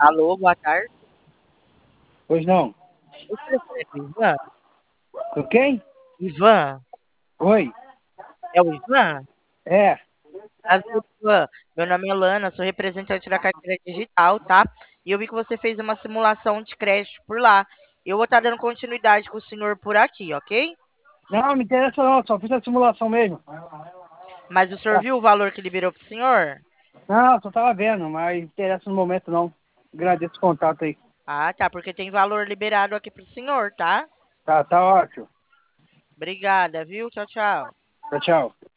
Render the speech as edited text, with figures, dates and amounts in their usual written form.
Alô, boa tarde. Pois não. Eu queria falar com o Ivan. Com quem? Ivan? Oi. É o Ivan? É. Prazer, Ivan. Meu nome é Lana, sou representante da carteira digital, tá? E eu vi que você fez uma simulação de crédito por lá. Eu vou estar dando continuidade com o senhor por aqui, ok? Não, me interessa não, só fiz a simulação mesmo. Mas o senhor Tá. viu o valor que liberou pro senhor? Não, só tava vendo, mas não interessa no momento não. Agradeço o contato aí. Ah, tá, porque tem valor liberado aqui pro senhor, tá? Tá ótimo. Obrigada, viu? Tchau, tchau. Tchau, tchau.